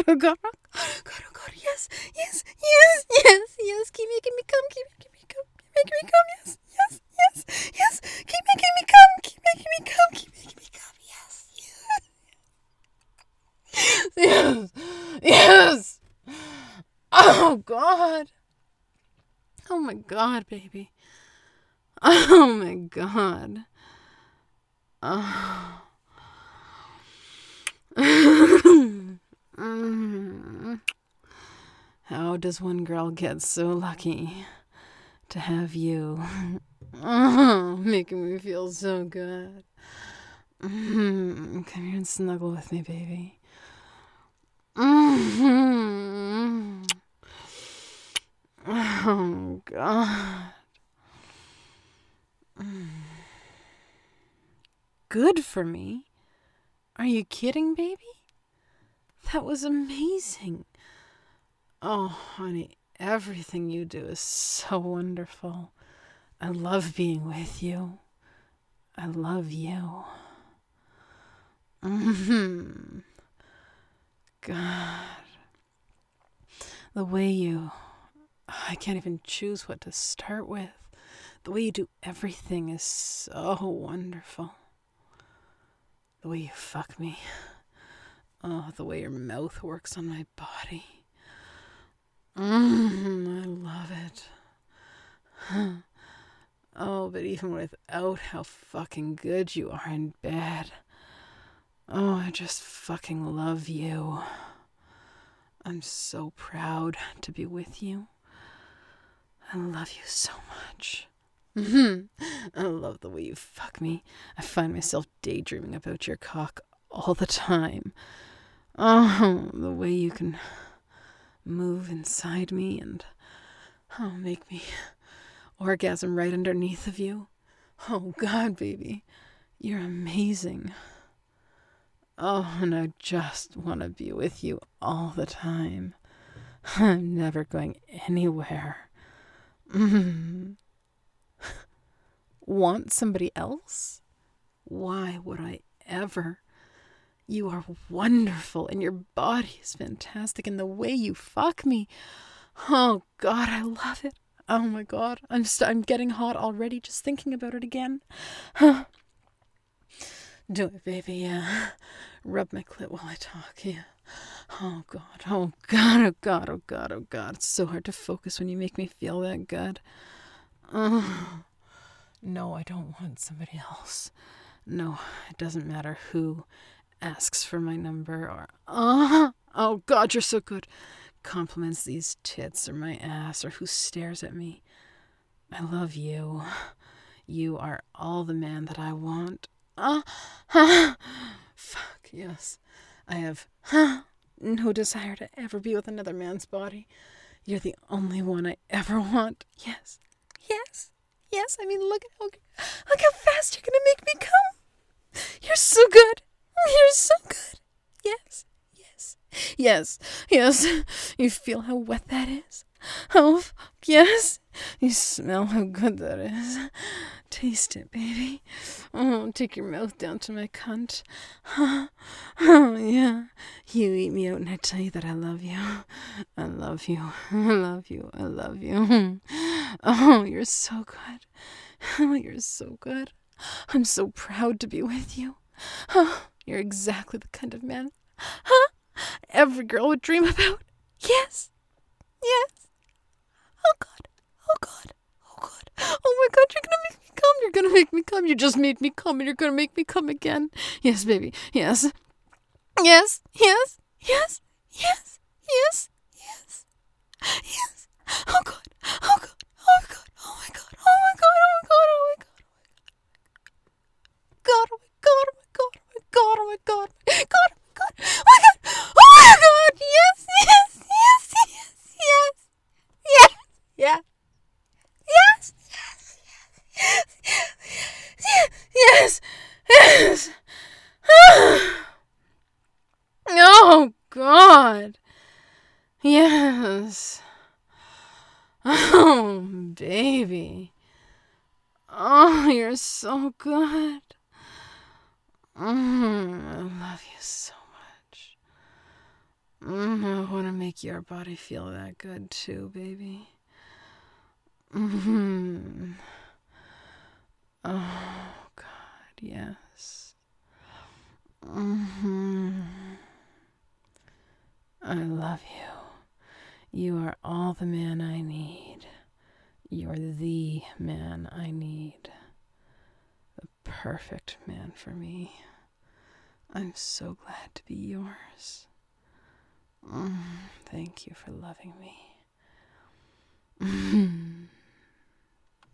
oh God, oh God, oh God, yes, yes, yes, yes, yes, keep making me come, keep making me come, keep making me come, yes, yes, yes, yes, keep making me come, keep making me come, keep making me come, yes, yes, yes, oh God, oh my God, baby, oh my God, oh. How does one girl get so lucky to have you? Oh, making me feel so good. Come here and snuggle with me, baby. Oh, God. Good for me? Are you kidding, baby? That was amazing. Oh, honey, everything you do is so wonderful. I love being with you. I love you. God. The way you... I can't even choose what to start with. The way you do everything is so wonderful. The way you fuck me. Oh, the way your mouth works on my body. I love it. Oh, but even without how fucking good you are in bed, oh, I just fucking love you. I'm so proud to be with you. I love you so much. I love the way you fuck me. I find myself daydreaming about your cock all the time. Oh, the way you can move inside me and make me orgasm right underneath of you. Oh, God, baby, you're amazing. Oh, and I just want to be with you all the time. I'm never going anywhere. Want somebody else? Why would I ever? You are wonderful, and your body is fantastic, and the way you fuck me. Oh, God, I love it. Oh, my God. I'm getting hot already just thinking about it again. Do it, baby, yeah. Rub my clit while I talk, yeah. Oh, God, oh, God, oh, God, oh, God, oh, God. It's so hard to focus when you make me feel that good. Oh, no, I don't want somebody else. No, it doesn't matter who asks for my number or... Oh, God, you're so good. Compliments these tits or my ass or who stares at me. I love you. You are all the man that I want. Fuck, yes. I have no desire to ever be with another man's body. You're the only one I ever want. Yes. Yes. Yes. I mean, look how fast you're gonna make me come. You're so good. You're so good. Yes. Yes. Yes. Yes. You feel how wet that is? Oh, yes. You smell how good that is. Taste it, baby. Oh, take your mouth down to my cunt. Oh, yeah. You eat me out and I tell you that I love you. I love you. I love you. I love you. Oh, you're so good. Oh, you're so good. I'm so proud to be with you. Oh, you're exactly the kind of man every girl would dream about. Yes. Yes. Oh, God. Oh, God. Oh, God. Oh, my God. You're going to make me come. You're going to make me come. You just made me come and you're going to make me come again. Yes, baby. Yes. Yes. Yes. Yes. Yes. Yes. Yes. Yes. Oh, God. Oh, God. Oh, my God. Oh, my God. Oh, my God. Oh, my God. Oh, my God. God. Oh, my God. Oh, my God. Oh, my God. Oh, my God. Oh, my God. Oh, my God. Oh, my God. Oh, my God. Yes. Yes. Yes. Yes. Yes. Yes. Yeah. Yes. Yes. Yes. Yes. Oh, God. Yes. Oh, baby. Oh, you're so good. I love you so much. I want to make your body feel that good too, baby. Mm-hmm. Oh, God, yes. Mm-hmm. I love you. You are all the man I need. You're the man I need. The perfect man for me. I'm so glad to be yours. Thank you for loving me.